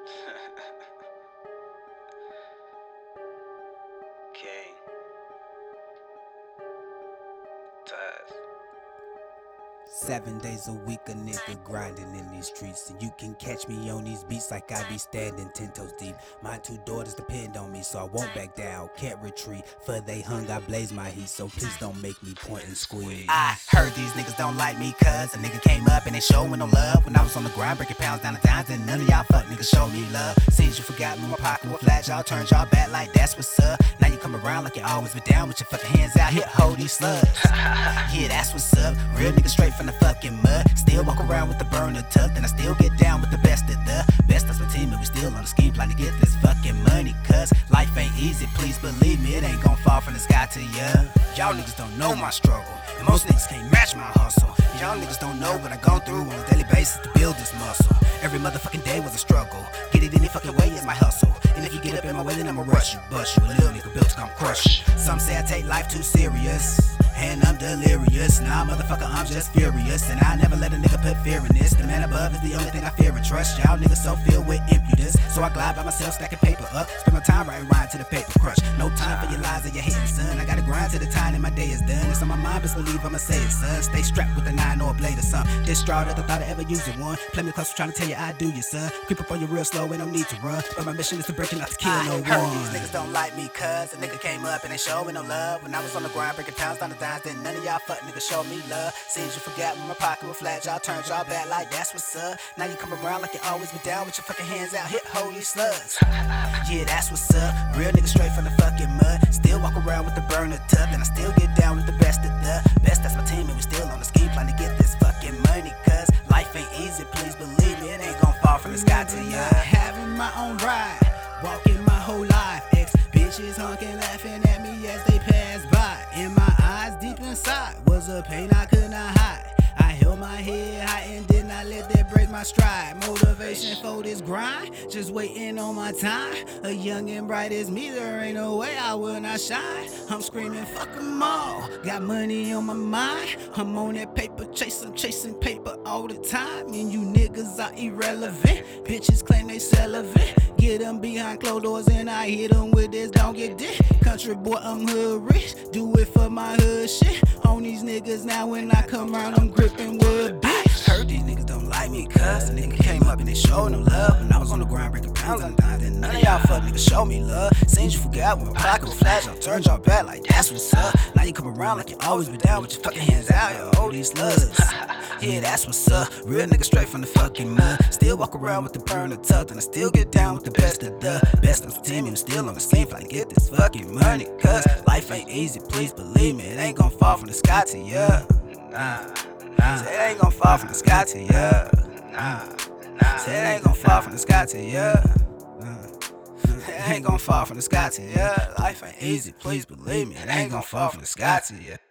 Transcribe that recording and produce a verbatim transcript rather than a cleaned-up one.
King. Taz. Seven days a week, a nigga grinding in these streets. And you can catch me on these beats like I be standing ten toes deep. My two daughters depend on me, so I won't back down, can't retreat. For they hung, I blaze my heat, so please don't make me point and squeeze. I heard these niggas don't like me, cuz a nigga came up and they showing no love. When I was on the grind, breaking pounds down the dimes, and none of y'all fuck niggas show me love. Seems you forgot me, my pocket was flat, y'all turned y'all back like that's what's up. Now you come around like you always been down with your fucking hands out, hit hold these slugs. Yeah, that's what's up, real nigga straight from the fucking mud. Still walk around with the burner tucked, and I still get down with the best of the best. That's my team, and we still on the scheme plan to get this fucking money. Cuz life ain't easy, please believe me, it ain't gon' fall from the sky to ya. Y'all niggas don't know my struggle, and most niggas can't match my hustle. Y'all niggas don't know what I gone through on a daily basis to build this muscle. Every motherfucking day was a struggle, get it any fucking way is my hustle. And if you get up in my way, then I'ma rush you, bust you. A little nigga built to come crush you. Some say I take life too serious, and I'm delirious. Nah, motherfucker, I'm just furious, and I never let a nigga put fear in this. The man above is the only thing I fear and trust. Y'all niggas so filled with impudence, so I glide by myself stacking paper up. Spend my time writing rhyme to the paper crush. No time for your lies or your hating, son. I gotta grind till the time that my day is done. It's on my mind, best believe I'ma say it, son. Stay strapped with a nine or a blade or something. This straw that I thought I ever used it one. Play me close, trying to tell you I do you, son. Creep up on you real slow, ain't no need to run. But my mission is to break it, not to kill no one. I heard these niggas don't like me, cuz a nigga came up and they showing no love. When I was on the grind, breaking pounds down the dimes, then none of y'all fuck niggas show me love. Seems you forgot when my pocket was flat, y'all turned y'all back like that's what's up. Now you come around like you always been down with your fucking hands out, hit hold these slugs. Yeah, that's what's up, real nigga straight from the fucking mud. Still walk around with the burner tucked, and I still get down with the best of the best. That's my team, and we still on the scheme plan to get this fucking money. Cuz life ain't easy, please believe me, it ain't gon' fall from the sky to ya. Having my own ride, walking my whole life. Ex bitches honking, laughing at me as they pass by. In my eyes, deep inside, was a pain I could not hide. I held my head high and did not let that break my stride. Motivation for this grind, just waiting on my time. A young and bright as me, there ain't no way I will not shine. I'm screaming, fuck 'em all, got money on my mind. I'm on that paper chasing, chasing paper all the time. And you niggas are irrelevant, bitches claim they celibate. Get them behind closed doors and I hit them with this, don't get dick. Country boy, I'm hood rich, do it for my hood shit. On these niggas now when I come around, I'm gripping wood, bitch. Heard these niggas don't like me, cuz a nigga came up and they showed no love. When I was on the grind breaking pounds on the dimes, then none of y'all fuck niggas show me love. Seems you forgot when my pocket was flash, y'all turned y'all back like that's what's up. Now you come around like you always been down with your fucking hands out, yo, hold these slugs. Yeah, that's what's up, real nigga straight from the fucking mud. Still walk around with the burner tucked, and I still get down with the best of the best. I'm team, and still on the scheme plan to get this fucking money. Cuz life ain't easy, please believe me, it ain't gon' fall from the sky to ya. Nah, nah. Say it ain't gon' fall from the sky to ya. Nah, nah. Say it ain't gon' fall from the sky to ya. It ain't gon' fall from the sky to ya. Life ain't easy, please believe me, it ain't gon' fall from the sky to ya.